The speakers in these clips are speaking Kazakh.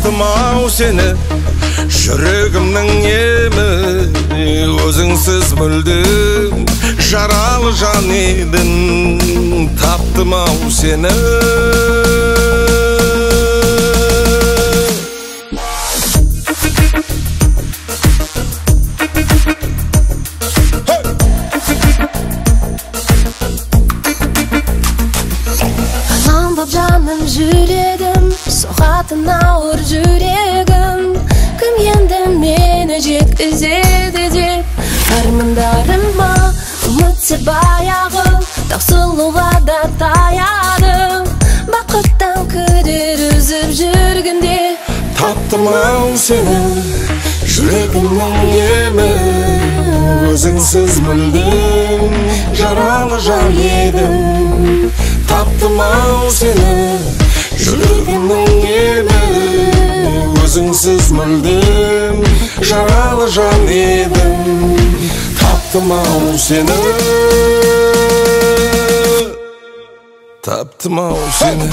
таптым-ау сені, жүрегімнің емі, өзіңсіз мүлдем жаралы жан едің. Таптым-ау сені. Жаным жүрегім, соғатын ауыр жүрегім, кім енді мені жеткізеді деп армандарыма үмітсіз баяғы таусылуға да таядым. Бақыттан күдер үзіп жүргенде таптым-ау сені, жүрегімнің емі, өзіңсіз мүлдем жаралы жан едім. Таптым-ау сені, жүрегімнің емі, өзіңсіз мүлдем жаралы жан едім. Таптым-ау сені, таптым-ау сені.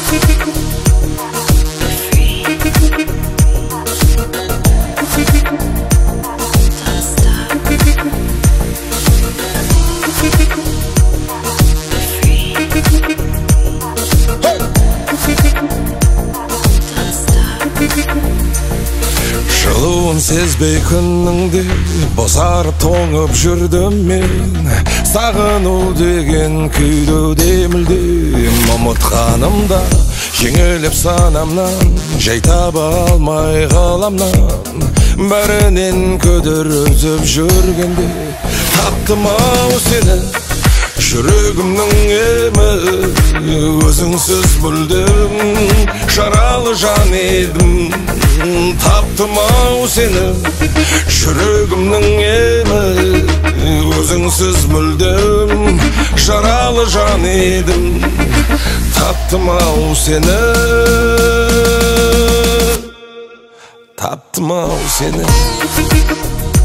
Жылуын сезбей күніңде бозарып тоңып жүрдім мен. Сағыну деген күйде мүлдем ұмытқанымда, жеңіліп санамнан, жай таба алмай ғаламнан, бәрінен күдір үзіп жүргенде таптым-ау сені, жүрегімнің емі, өзіңсіз мүлдем жаралы жан едім. Таптым-ау сені, жүрегімнің емі, өзіңсіз мүлдем жаралы жан едім. Таптым-ау сені, таптым-ау сені.